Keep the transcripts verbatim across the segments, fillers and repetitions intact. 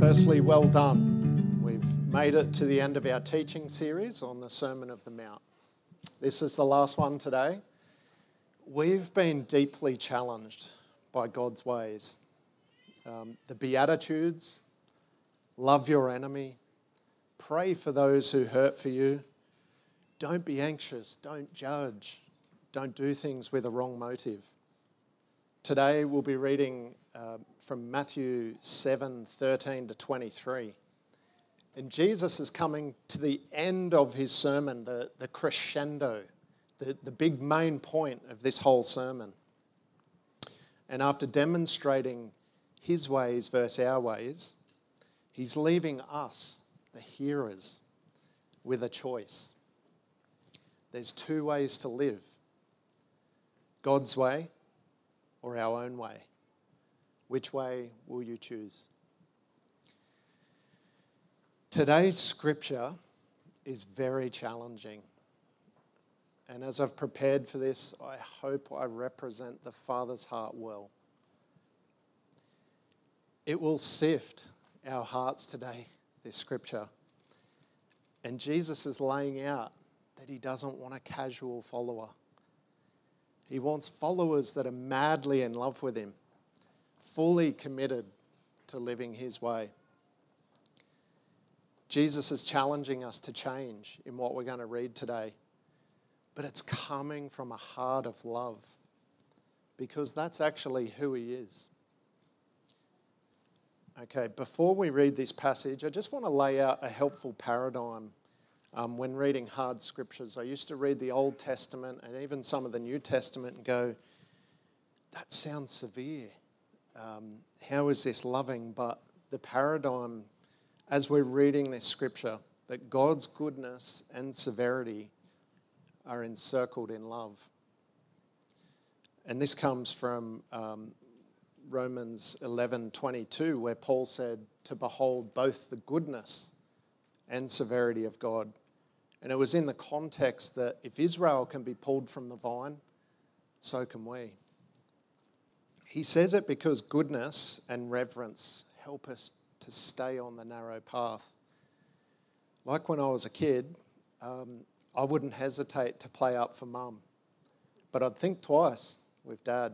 Firstly, well done. We've made it to the end of our teaching series on the Sermon of the Mount. This is the last one today. We've been deeply challenged by God's ways. Um, the Beatitudes, love your enemy, pray for those who hurt for you, don't be anxious, don't judge, don't do things with a wrong motive. Today we'll be reading uh, from Matthew seven, thirteen to twenty-three. And Jesus is coming to the end of his sermon, the, the crescendo, the, the big main point of this whole sermon. And after demonstrating his ways versus our ways, he's leaving us, the hearers, with a choice. There's two ways to live: God's way or our own way. Which way will you choose? Today's scripture is very challenging. And as I've prepared for this, I hope I represent the Father's heart well. It will sift our hearts today, this scripture. And Jesus is laying out that he doesn't want a casual follower. He wants followers that are madly in love with him, fully committed to living his way. Jesus is challenging us to change in what we're going to read today, but it's coming from a heart of love, because that's actually who he is. Okay, before we read this passage, I just want to lay out a helpful paradigm um, when reading hard scriptures. I used to read the Old Testament and even some of the New Testament and go, that sounds severe. Um, how is this loving? But the paradigm, as we're reading this scripture, that God's goodness and severity are encircled in love. And this comes from um, Romans eleven twenty-two, where Paul said to behold both the goodness and severity of God. And it was in the context that if Israel can be pulled from the vine, so can we. He says it because goodness and reverence help us to stay on the narrow path. Like when I was a kid, um, I wouldn't hesitate to play up for mum, but I'd think twice with dad.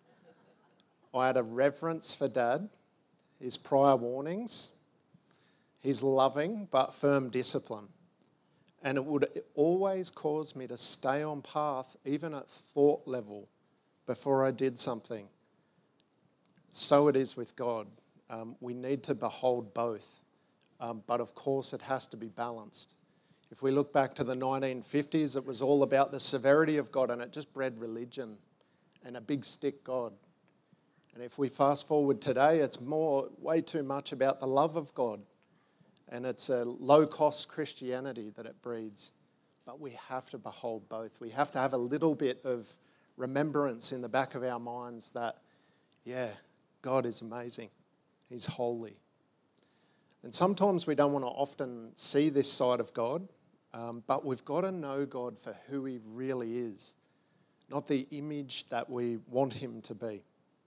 I had a reverence for dad, his prior warnings, his loving but firm discipline. And it would always cause me to stay on path, even at thought level, before I did something. So it is with God. Um, we need to behold both. Um, but of course, it has to be balanced. If we look back to the nineteen fifties, it was all about the severity of God, and it just bred religion and a big stick God. And if we fast forward today, it's more, way too much about the love of God. And it's a low-cost Christianity that it breeds. But we have to behold both. We have to have a little bit of remembrance in the back of our minds that, yeah, God is amazing. He's holy. And sometimes we don't want to often see this side of God, um, but we've got to know God for who he really is, not the image that we want him to be.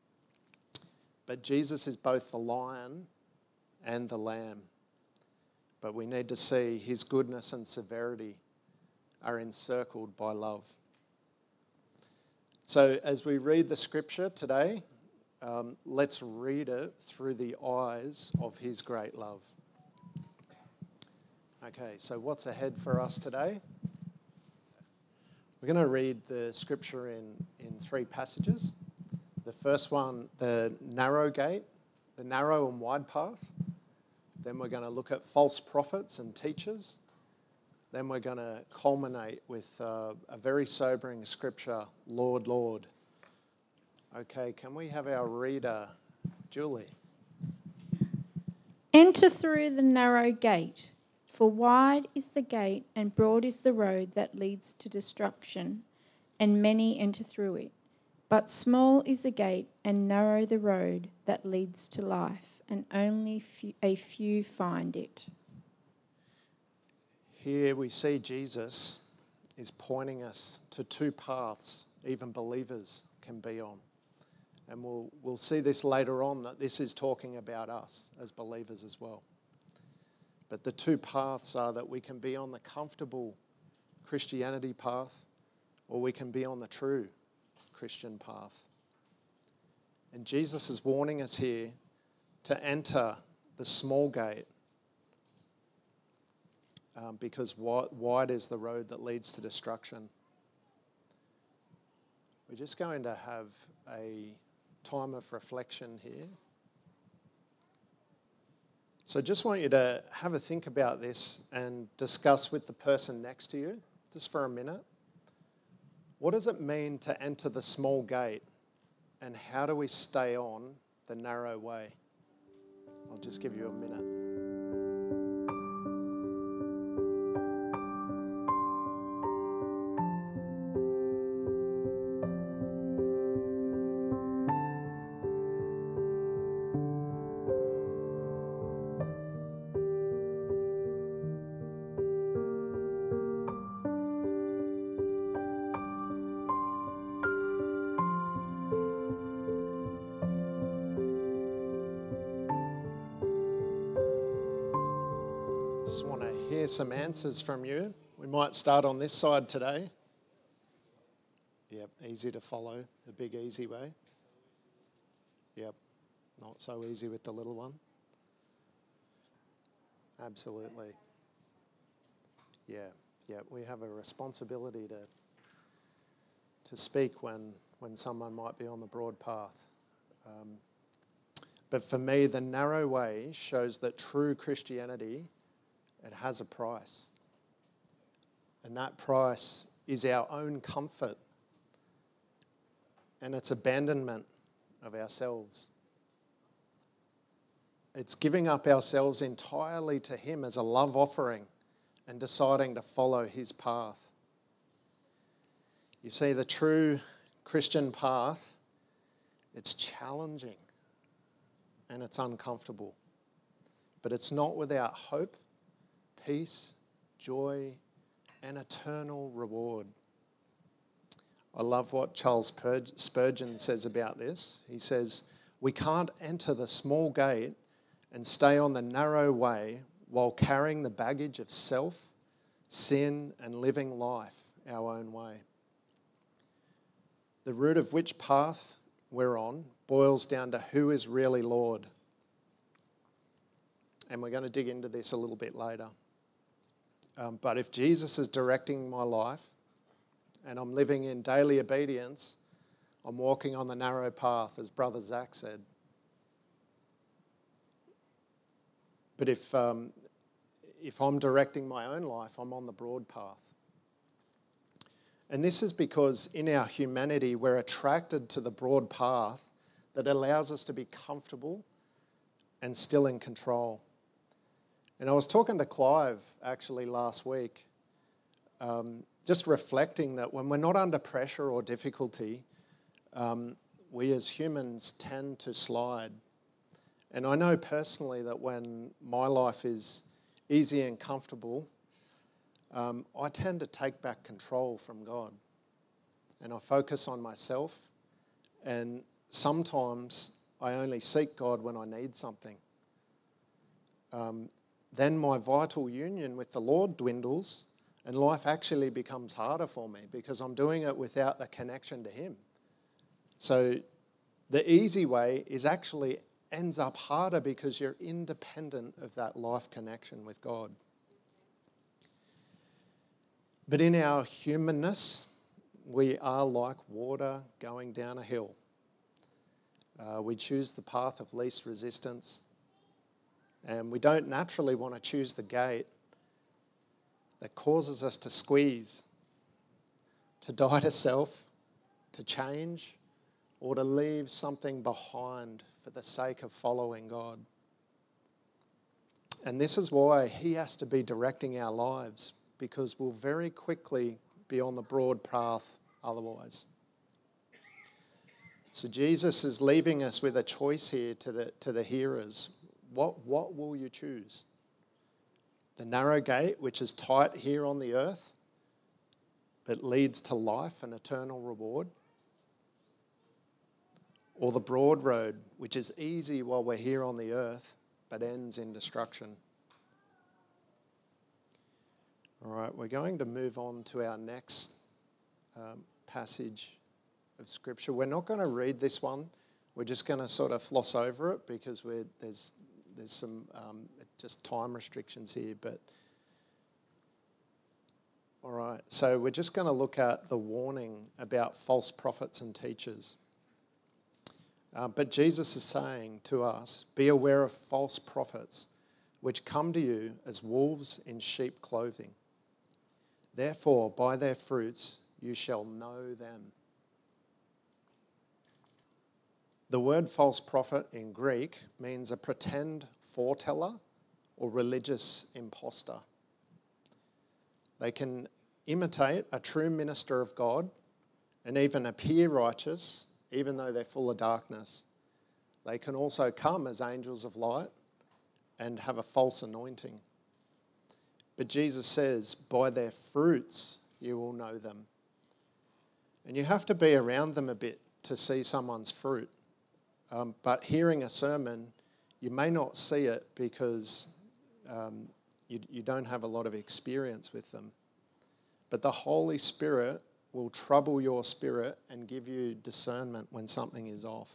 But Jesus is both the lion and the lamb. But we need to see his goodness and severity are encircled by love. So as we read the scripture today, um, let's read it through the eyes of his great love. Okay, so what's ahead for us today? We're going to read the scripture in, in three passages. The first one, the narrow gate, the narrow and wide path. Then we're going to look at false prophets and teachers. Then we're going to culminate with uh, a very sobering scripture, Lord, Lord. Okay, can we have our reader, Julie? Enter through the narrow gate, for wide is the gate and broad is the road that leads to destruction, and many enter through it. But small is the gate and narrow the road that leads to life, and only few, a few find it. Here we see Jesus is pointing us to two paths even believers can be on. And we'll, we'll see this later on, that this is talking about us as believers as well. But the two paths are that we can be on the comfortable Christianity path, or we can be on the true Christian path. And Jesus is warning us here to enter the small gate, um, because wide is the road that leads to destruction. We're just going to have a time of reflection here. So just want you to have a think about this and discuss with the person next to you, just for a minute. What does it mean to enter the small gate, and how do we stay on the narrow way? I'll just give you a minute. Just want to hear some answers from you. We might start on this side today. Yep, easy to follow, the big easy way. Yep, not so easy with the little one. Absolutely. Yeah, yeah, we have a responsibility to to speak when, when someone might be on the broad path. Um, but for me, the narrow way shows that true Christianity, it has a price. And that price is our own comfort. And it's abandonment of ourselves. It's giving up ourselves entirely to Him as a love offering and deciding to follow His path. You see, the true Christian path, it's challenging and it's uncomfortable. But it's not without hope, peace, joy, and eternal reward. I love what Charles Spurgeon says about this. He says, "We can't enter the small gate and stay on the narrow way while carrying the baggage of self, sin, and living life our own way." The root of which path we're on boils down to who is really Lord. And we're going to dig into this a little bit later. Um, but if Jesus is directing my life and I'm living in daily obedience, I'm walking on the narrow path, as Brother Zach said. But if, um, if I'm directing my own life, I'm on the broad path. And this is because in our humanity, we're attracted to the broad path that allows us to be comfortable and still in control. And I was talking to Clive actually last week, um, just reflecting that when we're not under pressure or difficulty, um, we as humans tend to slide. And I know personally that when my life is easy and comfortable, um, I tend to take back control from God. And I focus on myself, and sometimes I only seek God when I need something. Um, then my vital union with the Lord dwindles, and life actually becomes harder for me because I'm doing it without the connection to Him. So the easy way is actually ends up harder because you're independent of that life connection with God. But in our humanness, we are like water going down a hill. Uh, we choose the path of least resistance. And we don't naturally want to choose the gate that causes us to squeeze, to die to self, to change, or to leave something behind for the sake of following God. And this is why He has to be directing our lives, because we'll very quickly be on the broad path otherwise. So Jesus is leaving us with a choice here to the, to the hearers. What, what will you choose? The narrow gate, which is tight here on the earth, but leads to life and eternal reward? or the broad road, which is easy while we're here on the earth, but ends in destruction. All right, we're going to move on to our next um, passage of Scripture. We're not going to read this one. We're just going to sort of floss over it because we're, there's there's some um, just time restrictions here. But all right, so we're just going to look at the warning about false prophets and teachers. Uh, but Jesus is saying to us, be aware of false prophets, which come to you as wolves in sheep clothing. Therefore, by their fruits you shall know them. The word false prophet in Greek means a pretend foreteller or religious impostor. They can imitate a true minister of God and even appear righteous, even though they're full of darkness. They can also come as angels of light and have a false anointing. But Jesus says, by their fruits you will know them. And you have to be around them a bit to see someone's fruit. Um, but hearing a sermon, you may not see it because um, you, you don't have a lot of experience with them. But the Holy Spirit will trouble your spirit and give you discernment when something is off.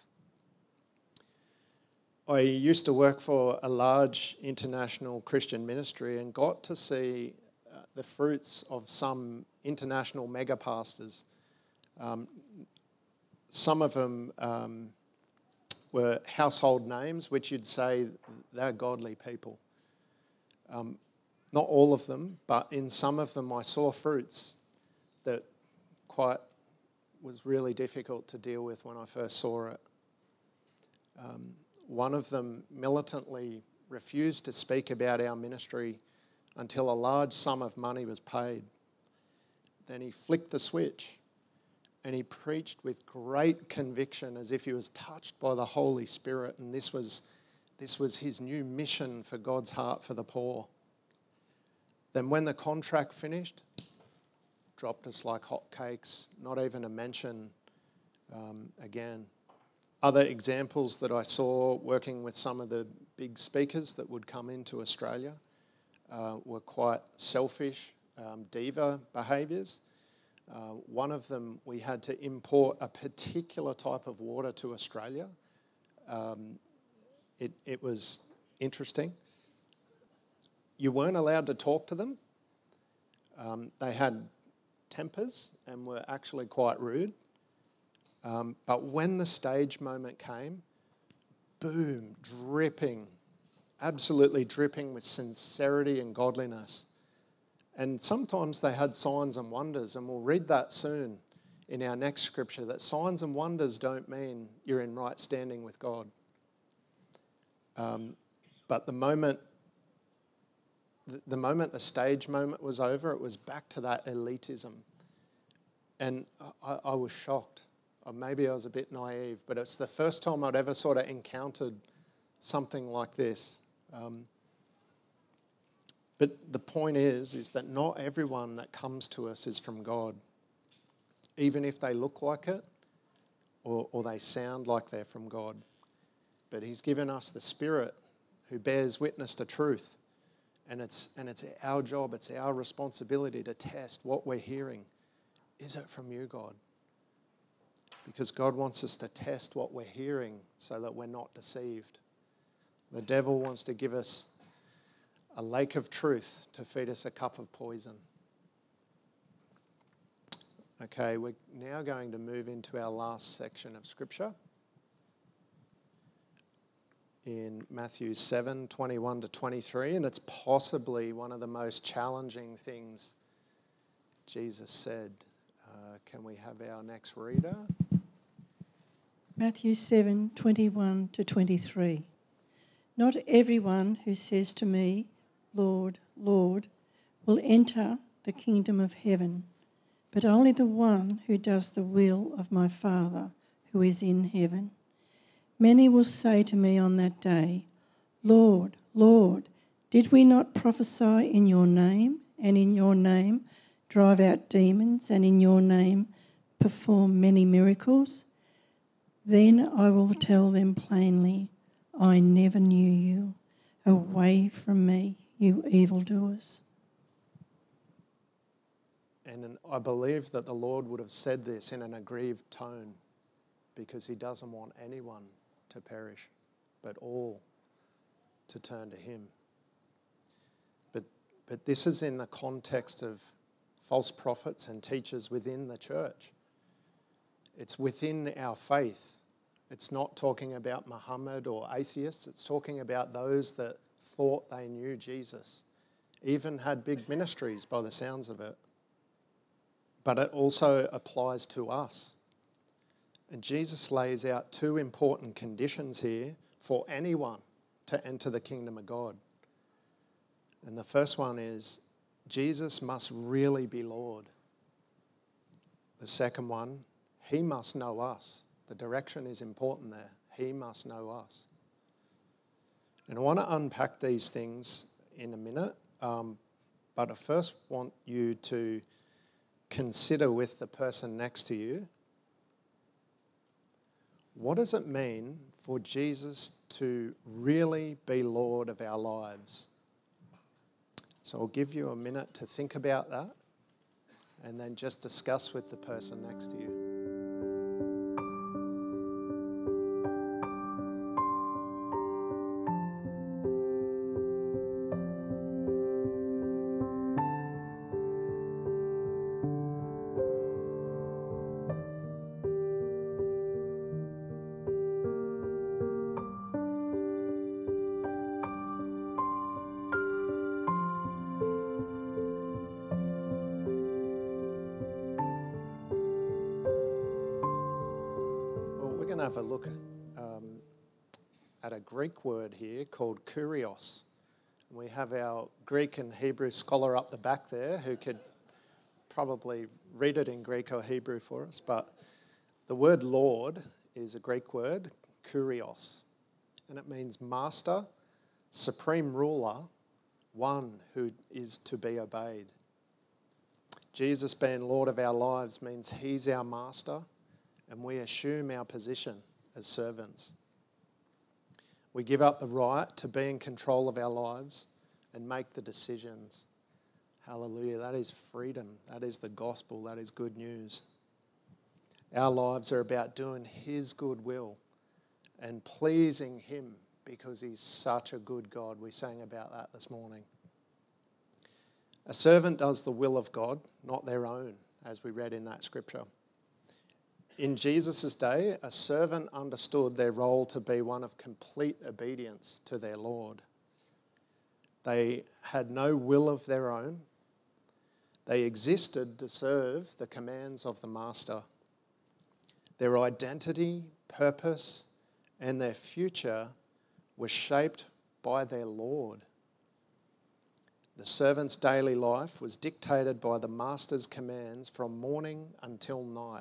I used to work for a large international Christian ministry and got to see uh, the fruits of some international mega pastors. Um, some of them um, were household names, which you'd say they're godly people. Um, not all of them, but in some of them I saw fruits that quite was really difficult to deal with when I first saw it. Um, one of them militantly refused to speak about our ministry until a large sum of money was paid. Then he flicked the switch and he preached with great conviction as if he was touched by the Holy Spirit, and this was, this was his new mission for God's heart for the poor. Then when the contract finished, dropped us like hotcakes, not even a mention um, again. Other examples that I saw working with some of the big speakers that would come into Australia uh, were quite selfish, um, diva behaviours. Uh, one of them, we had to import a particular type of water to Australia. Um, it, it was interesting. You weren't allowed to talk to them. Um, they had tempers and were actually quite rude. Um, but when the stage moment came, boom, dripping, absolutely dripping with sincerity and godliness. And sometimes they had signs and wonders, and we'll read that soon in our next scripture, that signs and wonders don't mean you're in right standing with God. Um, but the moment, the, the moment the stage moment was over, it was back to that elitism. And I, I was shocked. Or maybe I was a bit naive, but it's the first time I'd ever sort of encountered something like this. Um, But the point is, is that not everyone that comes to us is from God, even if they look like it or, or they sound like they're from God. But he's given us the Spirit who bears witness to truth. And it's, and it's our job, it's our responsibility to test what we're hearing. Is it from you, God? Because God wants us to test what we're hearing so that we're not deceived. The devil wants to give us a lake of truth to feed us a cup of poison. Okay, we're now going to move into our last section of Scripture in Matthew seven, twenty-one to twenty-three, and it's possibly one of the most challenging things Jesus said. Uh, can we have our next reader? Matthew seven, twenty-one to twenty-three. Not everyone who says to me, Lord, Lord, will enter the kingdom of heaven, but only the one who does the will of my Father who is in heaven. Many will say to me on that day, Lord, Lord, did we not prophesy in your name, and in your name drive out demons, and in your name perform many miracles? Then I will tell them plainly, I never knew you. Away from me, you evildoers. And I believe that the Lord would have said this in an aggrieved tone because he doesn't want anyone to perish, but all to turn to him. But, but this is in the context of false prophets and teachers within the church. It's within our faith. It's not talking about Muhammad or atheists. It's talking about those that thought they knew Jesus, even had big ministries by the sounds of it. But it also applies to us. And Jesus lays out two important conditions here for anyone to enter the kingdom of God. And the first one is Jesus must really be Lord. The second one, he must know us. The direction is important there. He must know us. And I want to unpack these things in a minute, um, but I first want you to consider with the person next to you, what does it mean for Jesus to really be Lord of our lives? So I'll give you a minute to think about that and then just discuss with the person next to you. Have a look at, um, at a Greek word here called kurios. And we have our Greek and Hebrew scholar up the back there who could probably read it in Greek or Hebrew for us. But the word Lord is a Greek word, kurios, and it means master, supreme ruler, one who is to be obeyed. Jesus being Lord of our lives means he's our master, and we assume our position as servants. We give up the right to be in control of our lives and make the decisions. Hallelujah. That is freedom. That is the gospel. That is good news. Our lives are about doing his good will and pleasing him because he's such a good God. We sang about that this morning. A servant does the will of God, not their own, as we read in that scripture. In Jesus' day, a servant understood their role to be one of complete obedience to their Lord. They had no will of their own. They existed to serve the commands of the master. Their identity, purpose, and their future were shaped by their Lord. The servant's daily life was dictated by the master's commands from morning until night.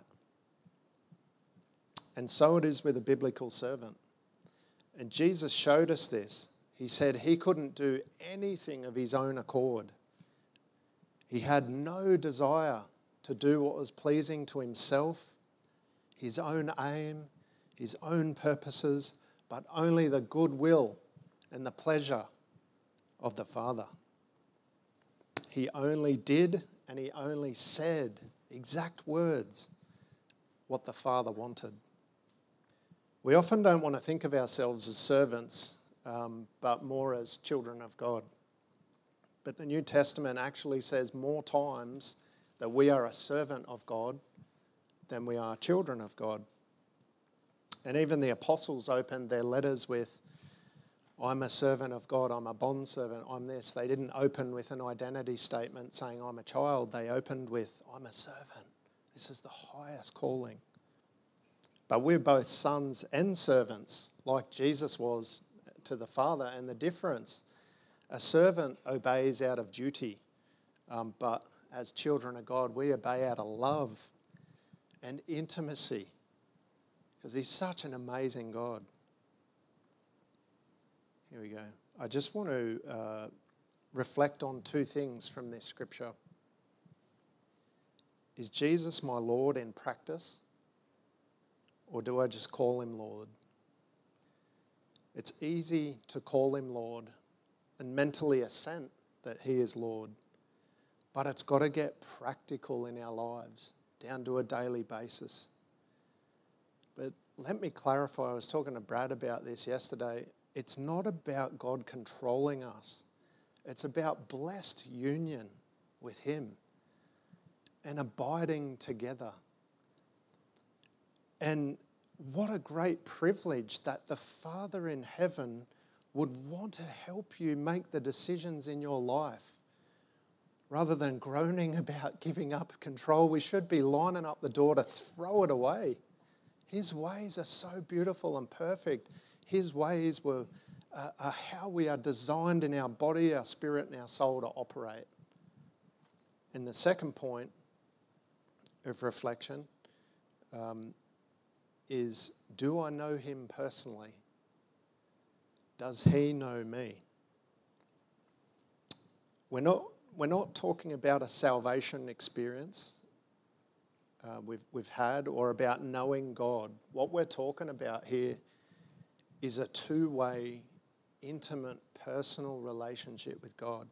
And so it is with a biblical servant. And Jesus showed us this. He said he couldn't do anything of his own accord. He had no desire to do what was pleasing to himself, his own aim, his own purposes, but only the good will and the pleasure of the Father. He only did and he only said exact words what the Father wanted. We often don't want to think of ourselves as servants, um, but more as children of God. But the New Testament actually says more times that we are a servant of God than we are children of God. And even the apostles opened their letters with, I'm a servant of God, I'm a bondservant, I'm this. They didn't open with an identity statement saying, I'm a child. They opened with, I'm a servant. This is the highest calling. But we're both sons and servants, like Jesus was to the Father. And the difference, a servant obeys out of duty, um, but as children of God, we obey out of love and intimacy, because he's such an amazing God. Here we go. I just want to uh, reflect on two things from this scripture. Is Jesus my Lord in practice? or do I just call him Lord? It's easy to call him Lord and mentally assent that he is Lord, but it's got to get practical in our lives, down to a daily basis. But let me clarify, I was talking to Brad about this yesterday. It's not about God controlling us. It's about blessed union with him and abiding together. And what a great privilege that the Father in heaven would want to help you make the decisions in your life. Rather than groaning about giving up control, we should be lining up the door to throw it away. His ways are so beautiful and perfect. His ways were uh, are how we are designed in our body, our spirit, and our soul to operate. And the second point of reflection um, is, do I know him personally? Does he know me? We're not, we're not talking about a salvation experience uh, we've, we've had or about knowing God. What we're talking about here is a two-way, intimate, personal relationship with God.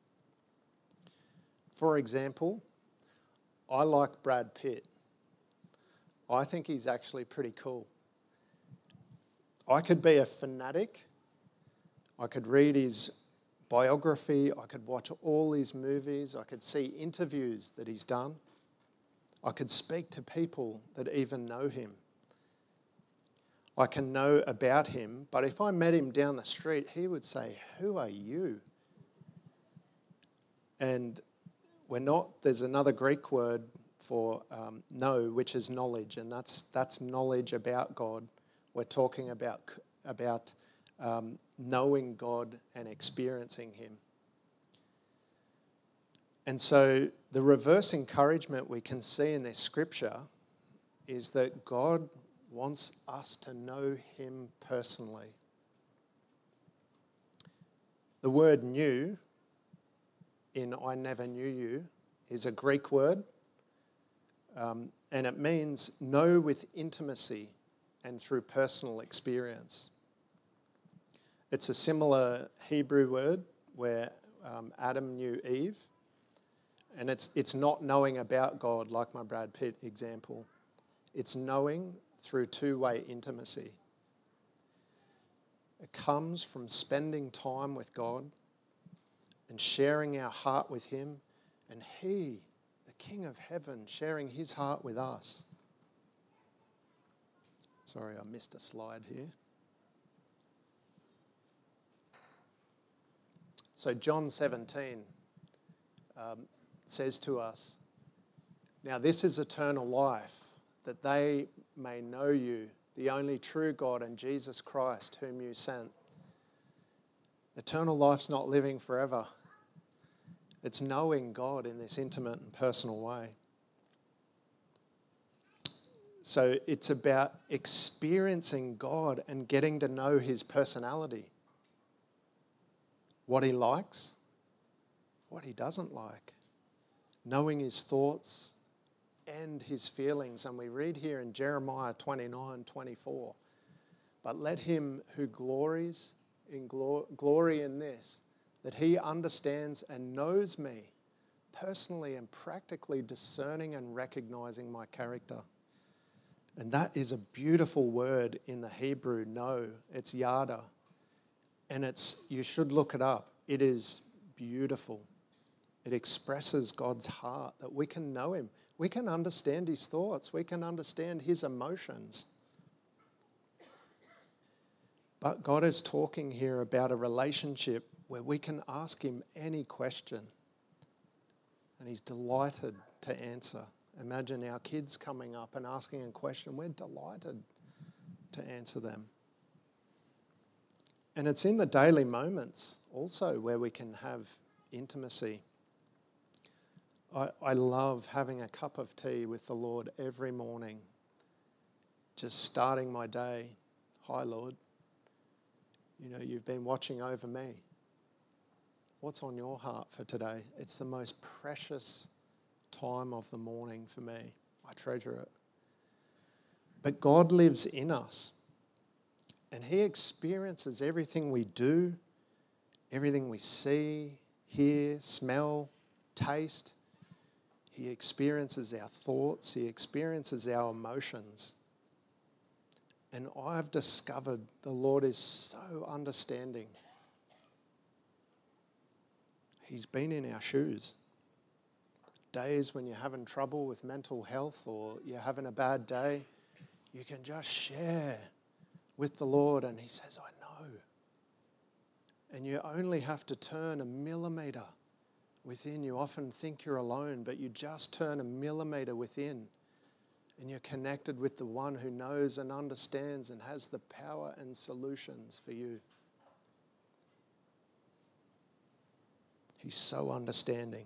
For example, I like Brad Pitt. I think he's actually pretty cool. I could be a fanatic. I could read his biography. I could watch all his movies. I could see interviews that he's done. I could speak to people that even know him. I can know about him, but if I met him down the street, he would say, "Who are you?" And we're not, there's another Greek word for um, know, which is knowledge, and that's that's knowledge about God. We're talking about about um, knowing God and experiencing him. And so the reverse encouragement we can see in this scripture is that God wants us to know him personally. The word "knew" in "I never knew you" is a Greek word, um, and it means know with intimacy and through personal experience. It's a similar Hebrew word where um, Adam knew Eve, and it's it's not knowing about God like my Brad Pitt example. It's knowing through two-way intimacy. It comes from spending time with God and sharing our heart with him, and he, the King of heaven, sharing his heart with us. Sorry, I missed a slide here. So John seventeen um, says to us, "Now this is eternal life, that they may know you, the only true God, and Jesus Christ, whom you sent." Eternal life's not living forever. It's knowing God in this intimate and personal way. So it's about experiencing God and getting to know his personality. What he likes, what he doesn't like. Knowing his thoughts and his feelings. And we read here in Jeremiah twenty-nine twenty-four, "But let him who glories in glo- glory in this, that he understands and knows me personally and practically, discerning and recognizing my character." And that is a beautiful word in the Hebrew, know. It's yada. And it's, you should look it up. It is beautiful. It expresses God's heart, that we can know him. We can understand his thoughts. We can understand his emotions. But God is talking here about a relationship where we can ask him any question, and he's delighted to answer. Imagine our kids coming up and asking a question. We're delighted to answer them. And it's in the daily moments also where we can have intimacy. I, I love having a cup of tea with the Lord every morning, just starting my day. "Hi, Lord. You know, you've been watching over me. What's on your heart for today?" It's the most precious time of the morning for me. I treasure it. But God lives in us. And he experiences everything we do, everything we see, hear, smell, taste. He experiences our thoughts. He experiences our emotions. And I've discovered the Lord is so understanding. He's been in our shoes. Days when you're having trouble with mental health or you're having a bad day, you can just share with the Lord and he says, I know. And you only have to turn a millimetre within. You often think you're alone, but you just turn a millimetre within and you're connected with the one who knows and understands and has the power and solutions for you. He's so understanding.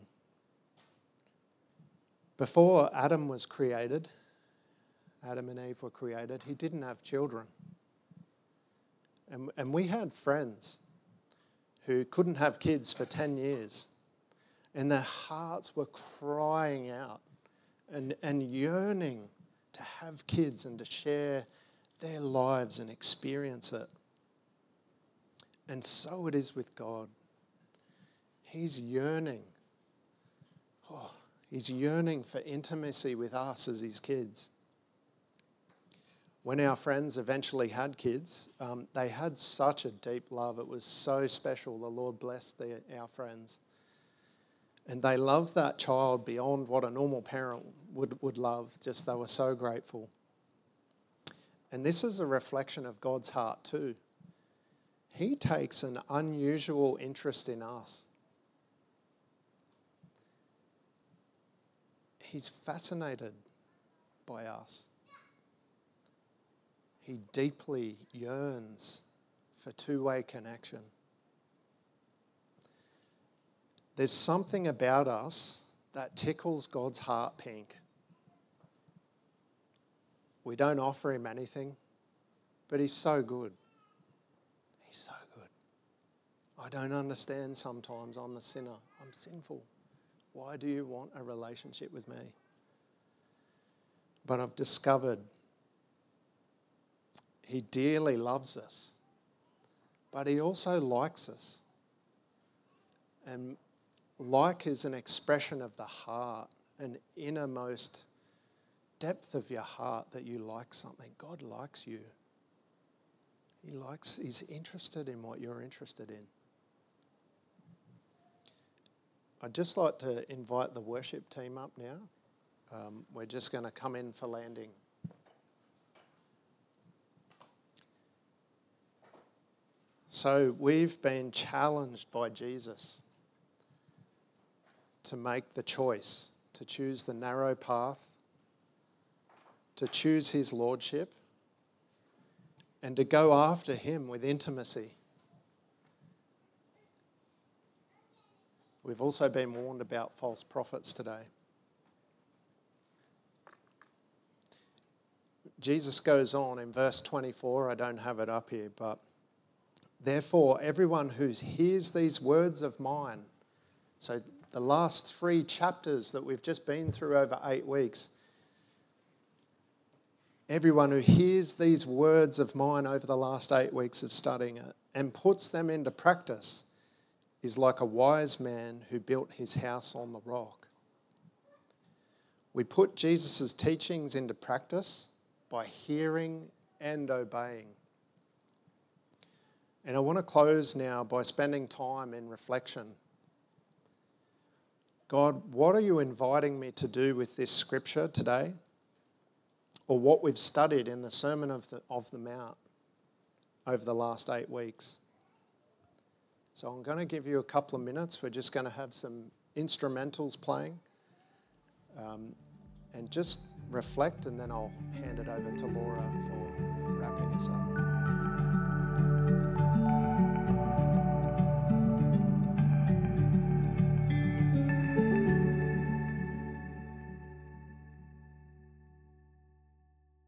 Before Adam was created, Adam and Eve were created, he didn't have children. And, and we had friends who couldn't have kids for ten years. And their hearts were crying out and, and yearning to have kids and to share their lives and experience it. And so it is with God. He's yearning. Oh, he's yearning for intimacy with us as his kids. When our friends eventually had kids, um, they had such a deep love. It was so special. The Lord blessed the, our friends. And they loved that child beyond what a normal parent would, would love. Just they were so grateful. And this is a reflection of God's heart too. He takes an unusual interest in us. He's fascinated by us. He deeply yearns for two-way connection. There's something about us that tickles God's heart pink. We don't offer him anything, but he's so good. He's so good. I don't understand sometimes. I'm a sinner. I'm sinful. Why do you want a relationship with me? But I've discovered he dearly loves us, but he also likes us. And like is an expression of the heart, an innermost depth of your heart that you like something. God likes you. He likes, he's interested in what you're interested in. I'd just like to invite the worship team up now. Um, we're just going to come in for landing. So we've been challenged by Jesus to make the choice, to choose the narrow path, to choose his lordship, and to go after him with intimacy. We've also been warned about false prophets today. Jesus goes on in verse twenty-four, I don't have it up here, but therefore everyone who hears these words of mine, so the last three chapters that we've just been through over eight weeks, everyone who hears these words of mine over the last eight weeks of studying it and puts them into practice is like a wise man who built his house on the rock. We put Jesus' teachings into practice by hearing and obeying. And I want to close now by spending time in reflection. God, what are you inviting me to do with this scripture today? Or what we've studied in the Sermon of the, of the Mount over the last eight weeks? So I'm going to give you a couple of minutes. We're just going to have some instrumentals playing. Um, and just reflect, and then I'll hand it over to Laura for wrapping us up.